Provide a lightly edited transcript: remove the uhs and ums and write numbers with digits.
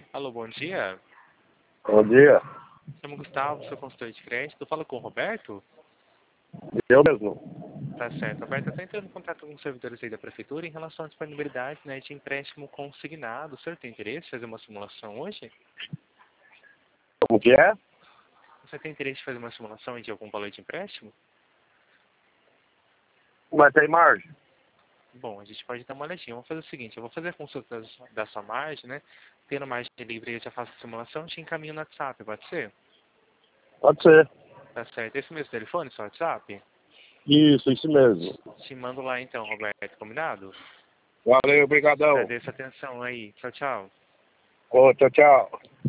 Alô, bom dia. Bom dia. Chamo Gustavo, sou consultor de crédito. Fala com o Roberto? Eu mesmo. Tá certo. Roberto, está entrando em contato com os servidores aí da prefeitura em relação à disponibilidade, né, de empréstimo consignado. O senhor tem interesse em fazer uma simulação hoje? Como que é? Você tem interesse em fazer uma simulação de algum valor de empréstimo? Mas tem margem? Bom, a gente pode dar uma olhadinha. Vamos fazer o seguinte, eu vou fazer a consulta da sua margem, né? Tendo margem livre, eu já faço a simulação e te encaminho no WhatsApp, pode ser? Pode ser. Tá certo. Esse mesmo telefone, seu WhatsApp? Isso mesmo. Te mando lá então, Roberto, combinado? Valeu, obrigadão. Agradeço a atenção aí. Tchau, tchau. Ô, tchau, tchau.